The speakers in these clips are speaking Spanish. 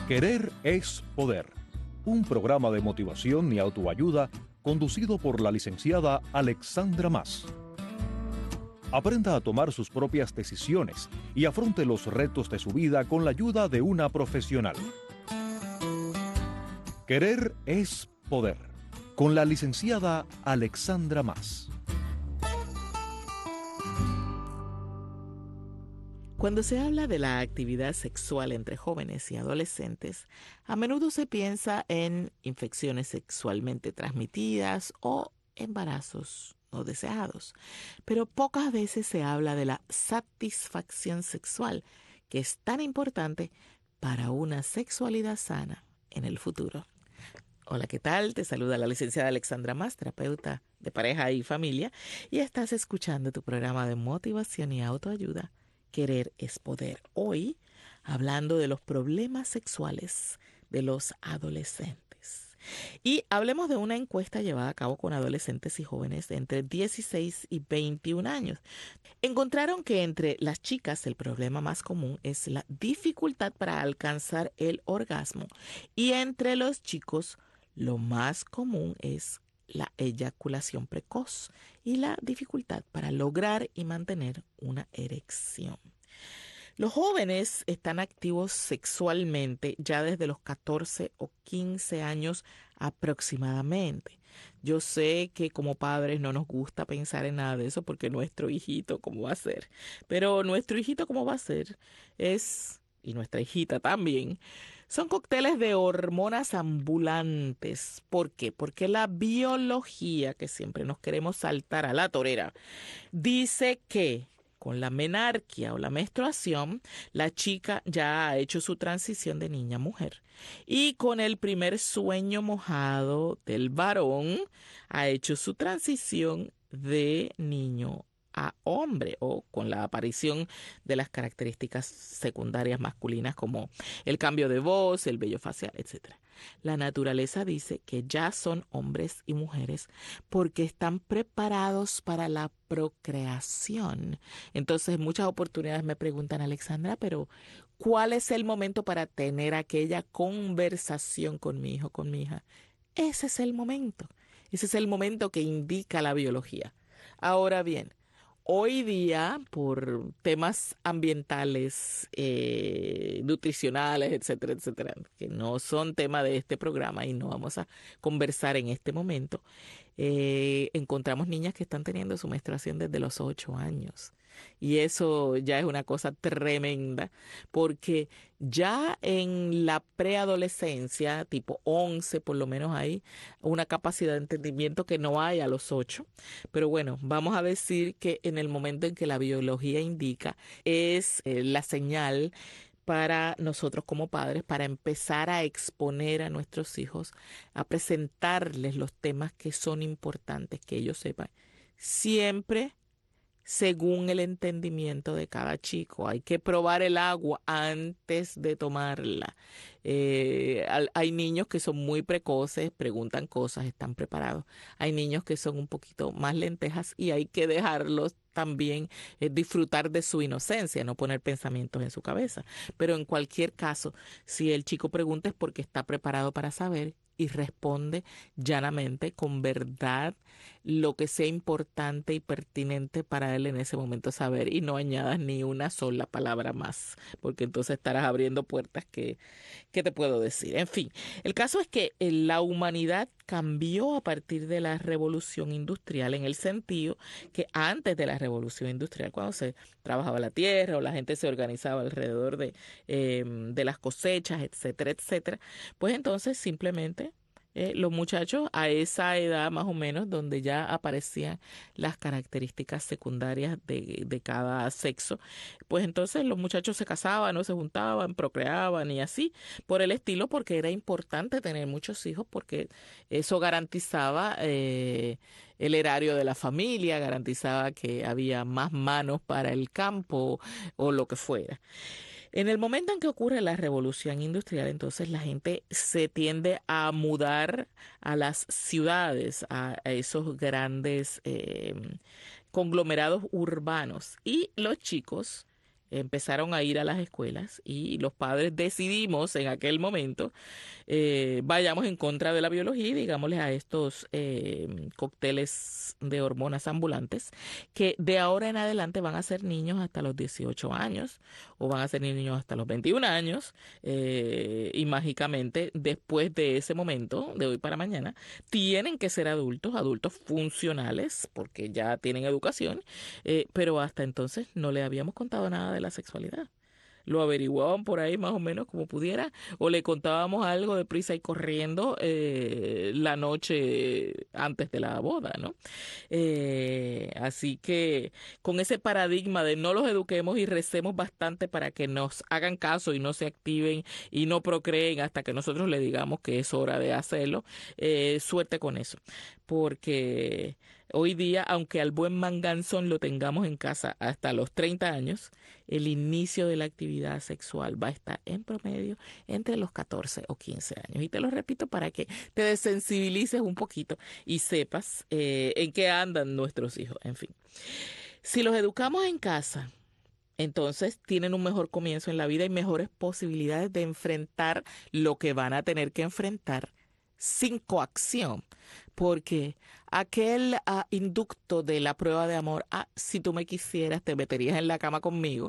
Querer es poder. Un programa de motivación y autoayuda conducido por la licenciada Alexandra Mas. Aprenda a tomar sus propias decisiones y afronte los retos de su vida con la ayuda de una profesional. Querer es poder. Con la licenciada Alexandra Mas. Cuando se habla de la actividad sexual entre jóvenes y adolescentes, a menudo se piensa en infecciones sexualmente transmitidas o embarazos no deseados, pero pocas veces se habla de la satisfacción sexual, que es tan importante para una sexualidad sana en el futuro. Hola, ¿qué tal? Te saluda la licenciada Alexandra Mas, terapeuta de pareja y familia, y estás escuchando tu programa de motivación y autoayuda, Querer es poder. Hoy, hablando de los problemas sexuales de los adolescentes. Y hablemos de una encuesta llevada a cabo con adolescentes y jóvenes de entre 16 y 21 años. Encontraron que entre las chicas el problema más común es la dificultad para alcanzar el orgasmo y entre los chicos lo más común es la eyaculación precoz y la dificultad para lograr y mantener una erección. Los jóvenes están activos sexualmente ya desde los 14 o 15 años aproximadamente. Yo sé que como padres no nos gusta pensar en nada de eso porque nuestro hijito, ¿cómo va a ser? Pero nuestro hijito, ¿cómo va a ser? Y nuestra hijita también, son cócteles de hormonas ambulantes. ¿Por qué? Porque la biología, que siempre nos queremos saltar a la torera, dice que con la menarquia o la menstruación, la chica ya ha hecho su transición de niña a mujer. Y con el primer sueño mojado del varón, ha hecho su transición de niño a hombre, o con la aparición de las características secundarias masculinas como el cambio de voz, el vello facial, etc. La naturaleza dice que ya son hombres y mujeres porque están preparados para la procreación. Entonces, muchas oportunidades me preguntan, Alexandra, pero ¿cuál es el momento para tener aquella conversación con mi hijo, con mi hija? Ese es el momento. Ese es el momento que indica la biología. Ahora bien, hoy día, por temas ambientales, nutricionales, etcétera, etcétera, que no son tema de este programa y no vamos a conversar en este momento, encontramos niñas que están teniendo su menstruación desde los 8 años. Y eso ya es una cosa tremenda, porque ya en la preadolescencia, tipo 11 por lo menos, hay una capacidad de entendimiento que no hay a los 8. Pero bueno, vamos a decir que en el momento en que la biología indica es la señal para nosotros como padres, para empezar a exponer a nuestros hijos, a presentarles los temas que son importantes que ellos sepan. Siempre según el entendimiento de cada chico. Hay que probar el agua antes de tomarla. Hay niños que son muy precoces, preguntan cosas, están preparados. Hay niños que son un poquito más lentejas y hay que dejarlos también disfrutar de su inocencia, no poner pensamientos en su cabeza. Pero en cualquier caso, si el chico pregunta es porque está preparado para saber y responde llanamente, con verdad, lo que sea importante y pertinente para él en ese momento saber, y no añadas ni una sola palabra más, porque entonces estarás abriendo puertas que te puedo decir. En fin, el caso es que la humanidad cambió a partir de la revolución industrial, en el sentido que antes de la revolución industrial, cuando se trabajaba la tierra o la gente se organizaba alrededor de las cosechas, etcétera, etcétera, pues entonces simplemente los muchachos a esa edad más o menos donde ya aparecían las características secundarias de cada sexo, pues entonces los muchachos se casaban, no se juntaban, procreaban y así por el estilo, porque era importante tener muchos hijos porque eso garantizaba el erario de la familia, garantizaba que había más manos para el campo o lo que fuera. En el momento en que ocurre la revolución industrial, entonces la gente se tiende a mudar a las ciudades, a esos grandes conglomerados urbanos. Y los chicos empezaron a ir a las escuelas y los padres decidimos en aquel momento vayamos en contra de la biología y digámosle a estos cócteles de hormonas ambulantes que de ahora en adelante van a ser niños hasta los 18 años o van a ser niños hasta los 21 años y mágicamente después de ese momento, de hoy para mañana, tienen que ser adultos, adultos funcionales porque ya tienen educación, pero hasta entonces no le habíamos contado nada de la sexualidad. Lo averiguaban por ahí más o menos como pudiera, o le contábamos algo de prisa y corriendo la noche antes de la boda, ¿no? Así que con ese paradigma de no los eduquemos y recemos bastante para que nos hagan caso y no se activen y no procreen hasta que nosotros le digamos que es hora de hacerlo, suerte con eso, porque hoy día, aunque al buen manganzón lo tengamos en casa hasta los 30 años, el inicio de la actividad sexual va a estar en promedio entre los 14 o 15 años. Y te lo repito para que te desensibilices un poquito y sepas en qué andan nuestros hijos. En fin, si los educamos en casa, entonces tienen un mejor comienzo en la vida y mejores posibilidades de enfrentar lo que van a tener que enfrentar sin coacción. Porque aquel inducto de la prueba de amor, si tú me quisieras, te meterías en la cama conmigo,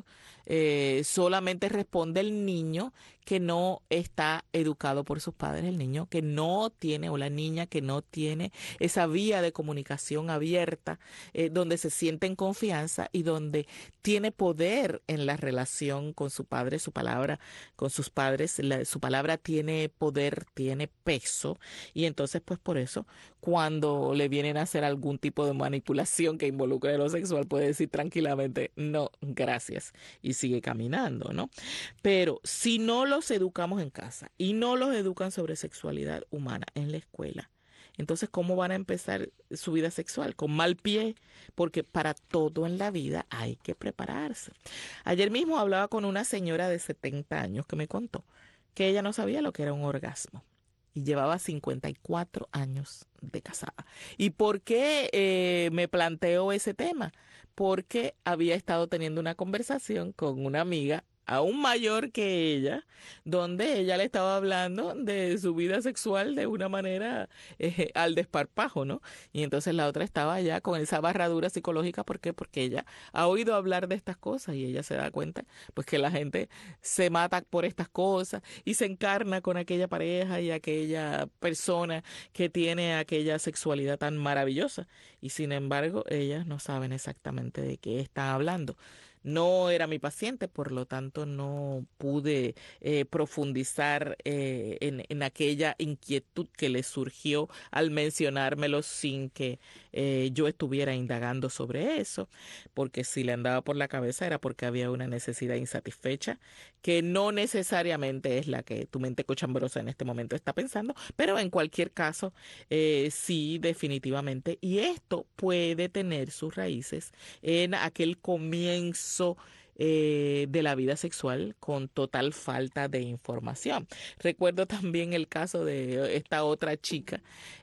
solamente responde el niño que no está educado por sus padres, el niño que no tiene o la niña que no tiene esa vía de comunicación abierta, donde se siente en confianza y donde tiene poder en la relación con su padre, su palabra, con sus padres, su palabra tiene poder, tiene peso, y entonces pues por eso cuando le vienen a hacer algún tipo de manipulación que involucre lo sexual, puede decir tranquilamente, no, gracias, y sigue caminando, ¿no? Pero si no los educamos en casa y no los educan sobre sexualidad humana en la escuela, entonces, ¿cómo van a empezar su vida sexual? Con mal pie, porque para todo en la vida hay que prepararse. Ayer mismo hablaba con una señora de 70 años que me contó que ella no sabía lo que era un orgasmo. Y llevaba 54 años de casada. ¿Y por qué me planteo ese tema? Porque había estado teniendo una conversación con una amiga aún mayor que ella, donde ella le estaba hablando de su vida sexual de una manera al desparpajo, ¿no? Y entonces la otra estaba ya con esa barradura psicológica. ¿Por qué? Porque ella ha oído hablar de estas cosas y ella se da cuenta pues que la gente se mata por estas cosas y se encarna con aquella pareja y aquella persona que tiene aquella sexualidad tan maravillosa. Y sin embargo, ellas no saben exactamente de qué están hablando. No era mi paciente, por lo tanto no pude profundizar en aquella inquietud que le surgió al mencionármelo sin que yo estuviera indagando sobre eso, porque si le andaba por la cabeza era porque había una necesidad insatisfecha, que no necesariamente es la que tu mente cochambrosa en este momento está pensando, pero en cualquier caso, sí, definitivamente. Y esto puede tener sus raíces en aquel comienzo de la vida sexual con total falta de información. Recuerdo también el caso de esta otra chica,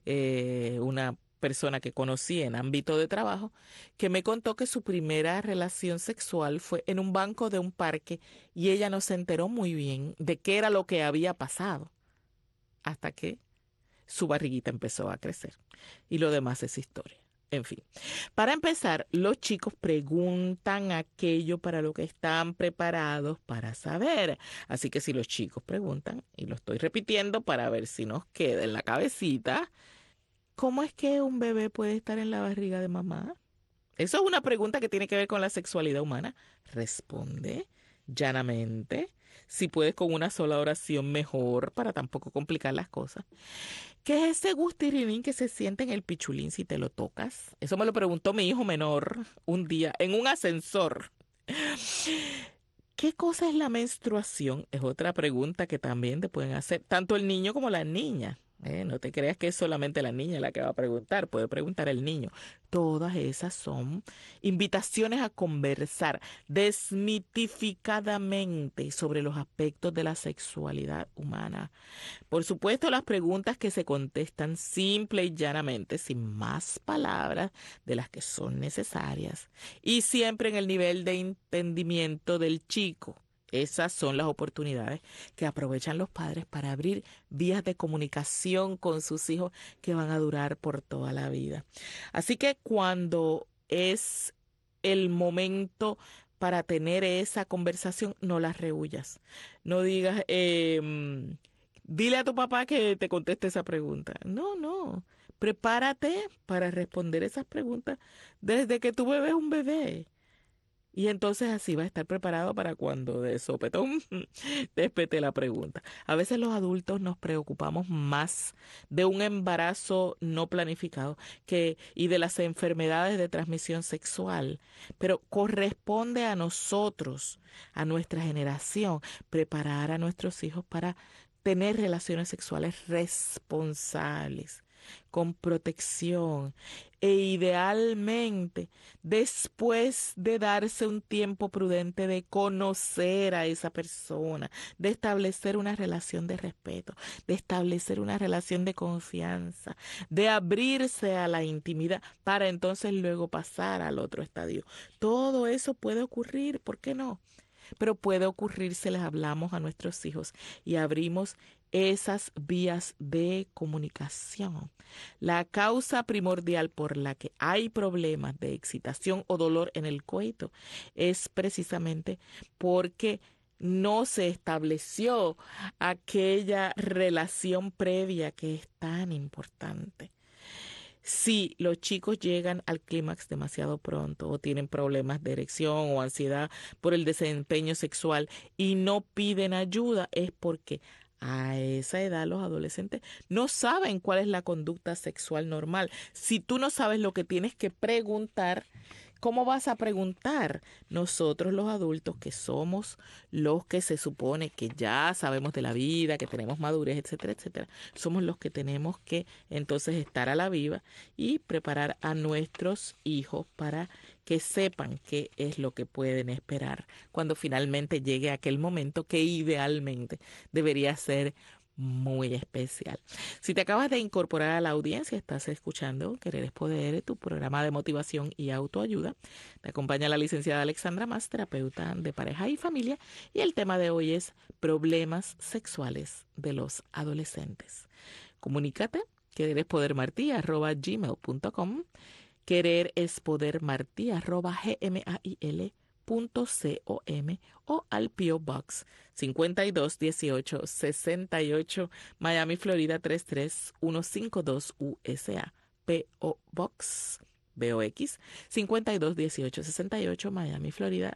una persona que conocí en ámbito de trabajo, que me contó que su primera relación sexual fue en un banco de un parque y ella no se enteró muy bien de qué era lo que había pasado hasta que su barriguita empezó a crecer. Y lo demás es historia. En fin, para empezar, los chicos preguntan aquello para lo que están preparados para saber. Así que si los chicos preguntan, y lo estoy repitiendo para ver si nos queda en la cabecita, ¿cómo es que un bebé puede estar en la barriga de mamá? Eso es una pregunta que tiene que ver con la sexualidad humana. Responde llanamente. Si puedes con una sola oración, mejor, para tampoco complicar las cosas. ¿Qué es ese gustirinín que se siente en el pichulín si te lo tocas? Eso me lo preguntó mi hijo menor un día en un ascensor. ¿Qué cosa es la menstruación? Es otra pregunta que también te pueden hacer tanto el niño como la niña. No te creas que es solamente la niña la que va a preguntar, puede preguntar el niño. Todas esas son invitaciones a conversar desmitificadamente sobre los aspectos de la sexualidad humana. Por supuesto, las preguntas que se contestan simple y llanamente, sin más palabras de las que son necesarias, y siempre en el nivel de entendimiento del chico. Esas son las oportunidades que aprovechan los padres para abrir vías de comunicación con sus hijos que van a durar por toda la vida. Así que cuando es el momento para tener esa conversación, no las rehuyas. No digas, dile a tu papá que te conteste esa pregunta. No, no. Prepárate para responder esas preguntas desde que tu bebé es un bebé. Y entonces así va a estar preparado para cuando de sopetón despete la pregunta. A veces los adultos nos preocupamos más de un embarazo no planificado y de las enfermedades de transmisión sexual, pero corresponde a nosotros, a nuestra generación, preparar a nuestros hijos para tener relaciones sexuales responsables, con protección e idealmente después de darse un tiempo prudente de conocer a esa persona, de establecer una relación de respeto, de establecer una relación de confianza, de abrirse a la intimidad para entonces luego pasar al otro estadio. Todo eso puede ocurrir, ¿por qué no? Pero puede ocurrir si les hablamos a nuestros hijos y abrimos esas vías de comunicación. La causa primordial por la que hay problemas de excitación o dolor en el coito es precisamente porque no se estableció aquella relación previa que es tan importante. Si los chicos llegan al clímax demasiado pronto o tienen problemas de erección o ansiedad por el desempeño sexual y no piden ayuda, es porque a esa edad los adolescentes no saben cuál es la conducta sexual normal. Si tú no sabes lo que tienes que preguntar, ¿cómo vas a preguntar? Nosotros los adultos, que somos los que se supone que ya sabemos de la vida, que tenemos madurez, etcétera, etcétera, somos los que tenemos que entonces estar a la viva y preparar a nuestros hijos para que sepan qué es lo que pueden esperar cuando finalmente llegue aquel momento que idealmente debería ser muy especial. Si te acabas de incorporar a la audiencia, estás escuchando Querer es Poder, tu programa de motivación y autoayuda. Te acompaña la licenciada Alexandra Mas, terapeuta de pareja y familia, y el tema de hoy es problemas sexuales de los adolescentes. Comunícate, quererespodermarti@gmail.com, quererespodermarti@gmail.com o al P.O. Box 521868, Miami, Florida 33152 USA. P.O. Box BOX 521868, Miami, Florida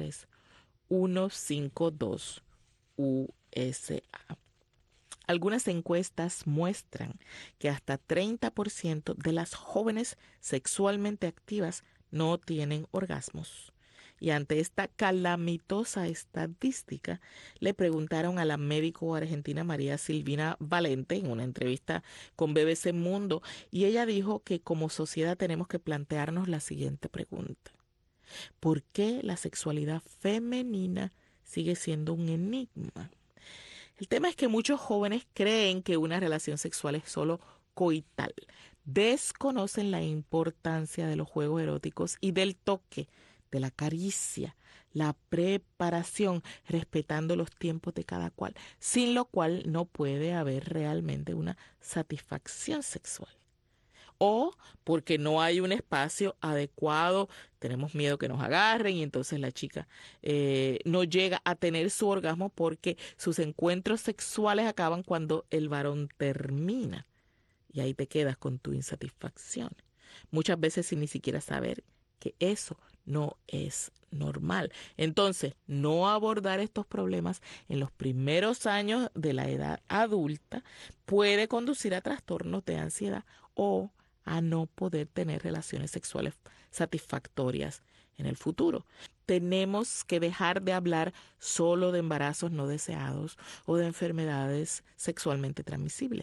33152 USA. Algunas encuestas muestran que hasta 30% de las jóvenes sexualmente activas no tienen orgasmos. Y ante esta calamitosa estadística, le preguntaron a la médico argentina María Silvina Valente en una entrevista con BBC Mundo, y ella dijo que como sociedad tenemos que plantearnos la siguiente pregunta: ¿por qué la sexualidad femenina sigue siendo un enigma? El tema es que muchos jóvenes creen que una relación sexual es solo coital. Desconocen la importancia de los juegos eróticos y del toque, de la caricia, la preparación, respetando los tiempos de cada cual, sin lo cual no puede haber realmente una satisfacción sexual. O porque no hay un espacio adecuado, tenemos miedo que nos agarren y entonces la chica no llega a tener su orgasmo porque sus encuentros sexuales acaban cuando el varón termina. Y ahí te quedas con tu insatisfacción. Muchas veces sin ni siquiera saber que eso no es normal. Entonces, no abordar estos problemas en los primeros años de la edad adulta puede conducir a trastornos de ansiedad o a no poder tener relaciones sexuales satisfactorias en el futuro. Tenemos que dejar de hablar solo de embarazos no deseados o de enfermedades sexualmente transmisibles.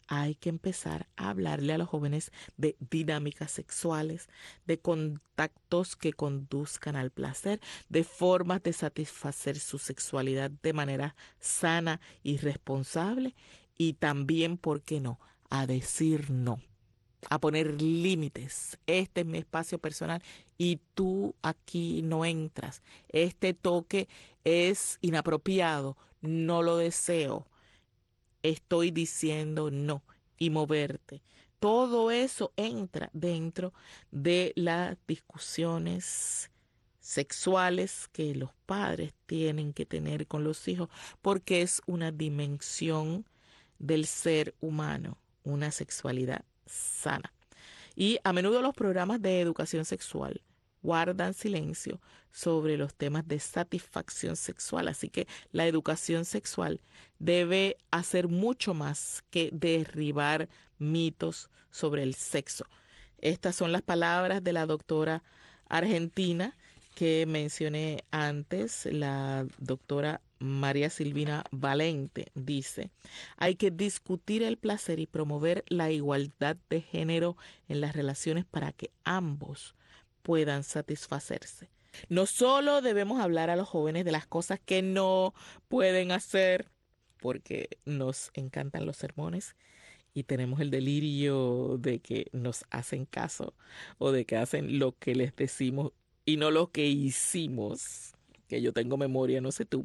hay que empezar a hablarle a los jóvenes de dinámicas sexuales, de contactos que conduzcan al placer, de formas de satisfacer su sexualidad de manera sana y responsable y también, ¿por qué no?, a decir no, a poner límites. Este es mi espacio personal y tú aquí no entras. Este toque es inapropiado, no lo deseo. Estoy diciendo no y moverte. Todo eso entra dentro de las discusiones sexuales que los padres tienen que tener con los hijos, porque es una dimensión del ser humano, una sexualidad sana. Y a menudo los programas de educación sexual guardan silencio sobre los temas de satisfacción sexual. Así que la educación sexual debe hacer mucho más que derribar mitos sobre el sexo. Estas son las palabras de la doctora argentina que mencioné antes, la doctora María Silvina Valente. Dice: hay que discutir el placer y promover la igualdad de género en las relaciones para que ambos puedan satisfacerse. No solo debemos hablar a los jóvenes de las cosas que no pueden hacer, porque nos encantan los sermones y tenemos el delirio de que nos hacen caso o de que hacen lo que les decimos y no lo que hicimos, que yo tengo memoria, no sé tú.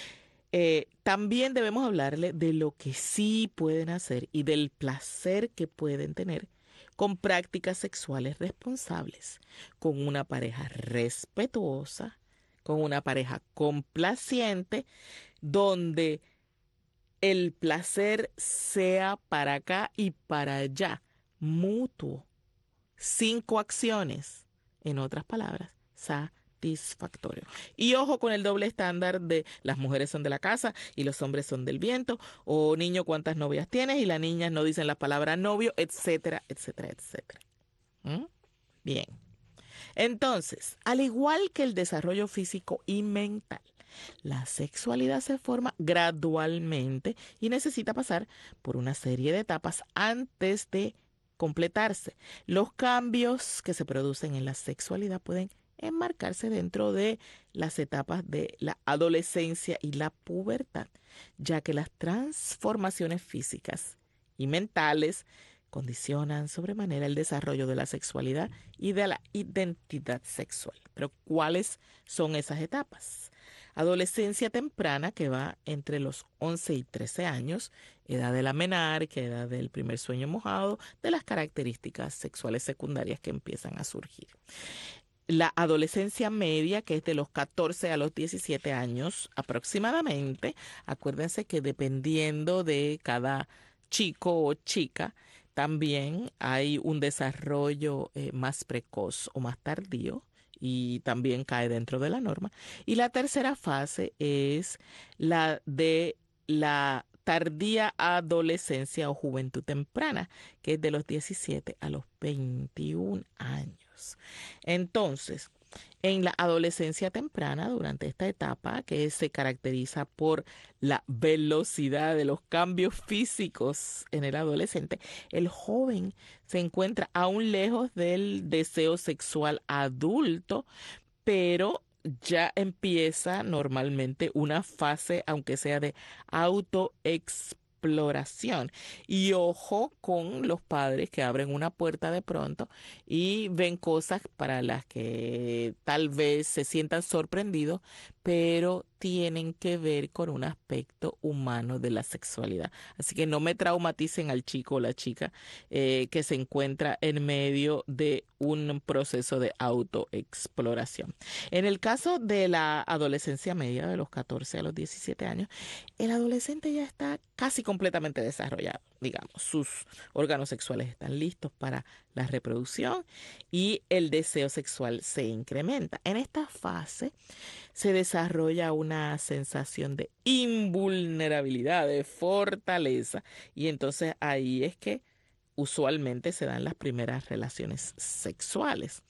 También debemos hablarle de lo que sí pueden hacer y del placer que pueden tener con prácticas sexuales responsables, con una pareja respetuosa, con una pareja complaciente, donde el placer sea para acá y para allá, mutuo, sin coacciones, en otras palabras, satisfactorio. Y ojo con el doble estándar de las mujeres son de la casa y los hombres son del viento, o niño, ¿cuántas novias tienes? Y las niñas no dicen la palabra novio, etcétera, etcétera, etcétera. ¿Mm? Bien. Entonces, al igual que el desarrollo físico y mental, la sexualidad se forma gradualmente y necesita pasar por una serie de etapas antes de completarse. Los cambios que se producen en la sexualidad pueden enmarcarse dentro de las etapas de la adolescencia y la pubertad, ya que las transformaciones físicas y mentales condicionan sobremanera el desarrollo de la sexualidad y de la identidad sexual. Pero ¿cuáles son esas etapas? Adolescencia temprana, que va entre los 11 y 13 años, edad de la menarquia, edad del primer sueño mojado, de las características sexuales secundarias que empiezan a surgir. La adolescencia media, que es de los 14 a los 17 años aproximadamente. Acuérdense que dependiendo de cada chico o chica, también hay un desarrollo más precoz o más tardío y también cae dentro de la norma. Y la tercera fase es la de la tardía adolescencia o juventud temprana, que es de los 17 a los 21 años. Entonces, en la adolescencia temprana, durante esta etapa que se caracteriza por la velocidad de los cambios físicos en el adolescente, el joven se encuentra aún lejos del deseo sexual adulto, pero ya empieza normalmente una fase, aunque sea de autoexploración. Y ojo con los padres que abren una puerta de pronto y ven cosas para las que tal vez se sientan sorprendidos, pero tienen que ver con un aspecto humano de la sexualidad. Así que no me traumaticen al chico o la chica que se encuentra en medio de un proceso de autoexploración. En el caso de la adolescencia media, de los 14 a los 17 años, el adolescente ya está casi completamente desarrollado, digamos. Sus órganos sexuales están listos para la reproducción y el deseo sexual se incrementa. En esta fase se desarrolla una sensación de invulnerabilidad, de fortaleza, y entonces ahí es que usualmente se dan las primeras relaciones sexuales.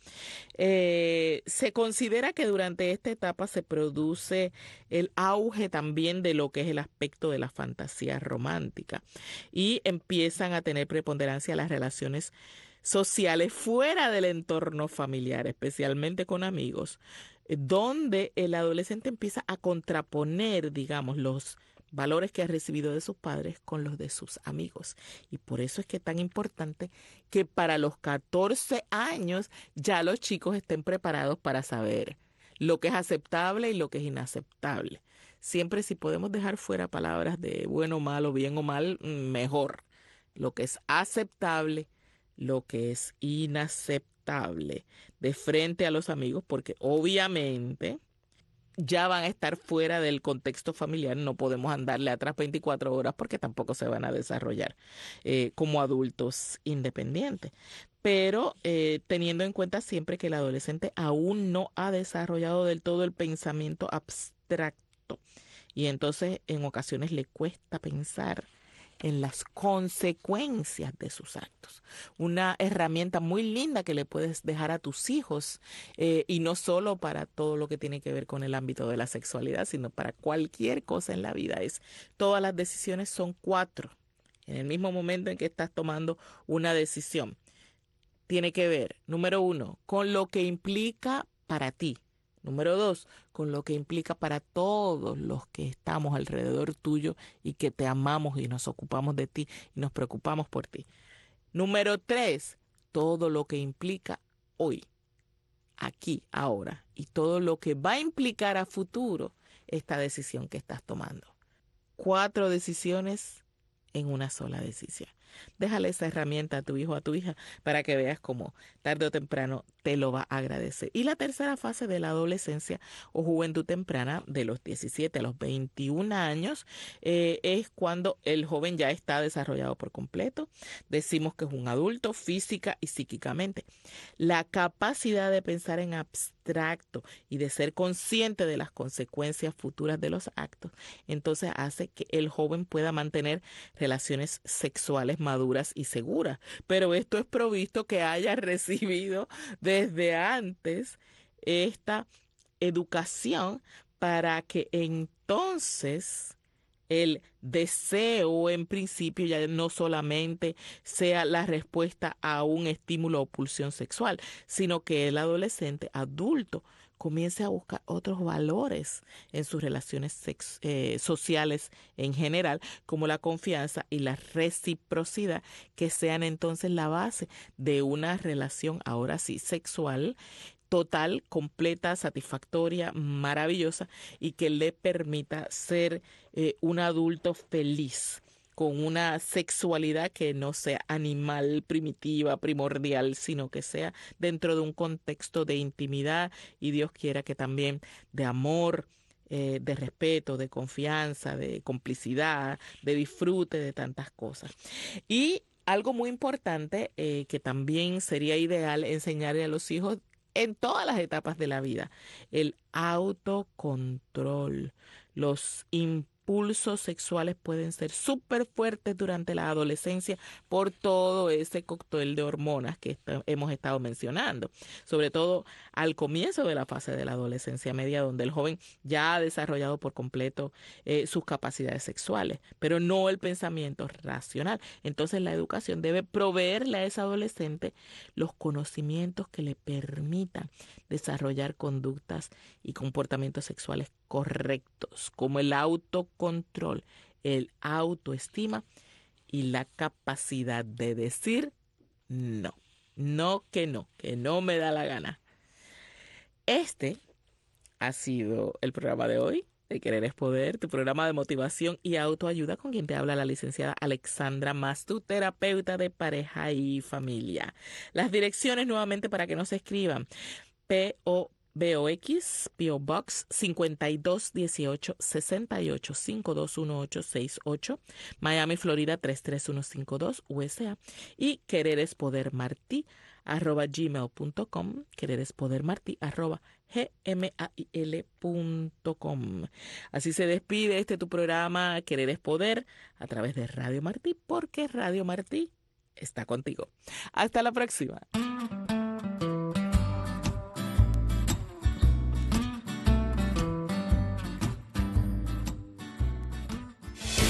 Se considera que durante esta etapa se produce el auge también de lo que es el aspecto de la fantasía romántica y empiezan a tener preponderancia las relaciones sociales fuera del entorno familiar, especialmente con amigos, donde el adolescente empieza a contraponer, digamos, los valores que ha recibido de sus padres con los de sus amigos. Y por eso es que es tan importante que para los 14 años ya los chicos estén preparados para saber lo que es aceptable y lo que es inaceptable. Siempre si podemos dejar fuera palabras de bueno o malo, bien o mal, mejor. Lo que es aceptable, lo que es inaceptable de frente a los amigos, porque obviamente ya van a estar fuera del contexto familiar, no podemos andarle atrás 24 horas porque tampoco se van a desarrollar como adultos independientes. Pero teniendo en cuenta siempre que el adolescente aún no ha desarrollado del todo el pensamiento abstracto y entonces en ocasiones le cuesta pensar en las consecuencias de sus actos. Una herramienta muy linda que le puedes dejar a tus hijos, y no solo para todo lo que tiene que ver con el ámbito de la sexualidad, sino para cualquier cosa en la vida, es todas las decisiones son 4. En el mismo momento en que estás tomando una decisión, tiene que ver, número 1, con lo que implica para ti. Número 2, con lo que implica para todos los que estamos alrededor tuyo y que te amamos y nos ocupamos de ti y nos preocupamos por ti. Número 3, todo lo que implica hoy, aquí, ahora, y todo lo que va a implicar a futuro esta decisión que estás tomando. 4 decisiones en una sola decisión. Déjale esa herramienta a tu hijo o a tu hija para que veas cómo tarde o temprano te lo va a agradecer. Y la tercera fase de la adolescencia o juventud temprana, de los 17 a los 21 años, es cuando el joven ya está desarrollado por completo. Decimos que es un adulto física y psíquicamente. La capacidad de pensar en abstracto y de ser consciente de las consecuencias futuras de los actos, entonces hace que el joven pueda mantener relaciones sexuales maduras y seguras. Pero esto es provisto que haya recibido desde antes esta educación para que entonces el deseo en principio ya no solamente sea la respuesta a un estímulo o pulsión sexual, sino que el adolescente adulto comience a buscar otros valores en sus relaciones sociales en general, como la confianza y la reciprocidad, que sean entonces la base de una relación, ahora sí, sexual, total, completa, satisfactoria, maravillosa y que le permita ser un adulto feliz con una sexualidad que no sea animal, primitiva, primordial, sino que sea dentro de un contexto de intimidad y Dios quiera que también de amor, de respeto, de confianza, de complicidad, de disfrute, de tantas cosas. Y algo muy importante que también sería ideal enseñarle a los hijos en todas las etapas de la vida, el autocontrol. Los impulsos sexuales pueden ser súper fuertes durante la adolescencia por todo ese cóctel de hormonas que hemos estado mencionando, sobre todo al comienzo de la fase de la adolescencia media, donde el joven ya ha desarrollado por completo sus capacidades sexuales, pero no el pensamiento racional. Entonces la educación debe proveerle a ese adolescente los conocimientos que le permitan desarrollar conductas y comportamientos sexuales correctos, como el autocontrol, el autoestima y la capacidad de decir no. No, que no me da la gana. Este ha sido el programa de hoy de Querer es Poder, tu programa de motivación y autoayuda, con quien te habla la licenciada Alexandra Mas, tu terapeuta de pareja y familia. Las direcciones nuevamente para que nos escriban: P.O. Box 5218 68 521868, Miami, Florida 33152 USA, y quererespodermartí@gmail.com, quererespodermartí@gmail.com. Así se despide tu programa Querer es Poder a través de Radio Martí, porque Radio Martí está contigo. Hasta la próxima.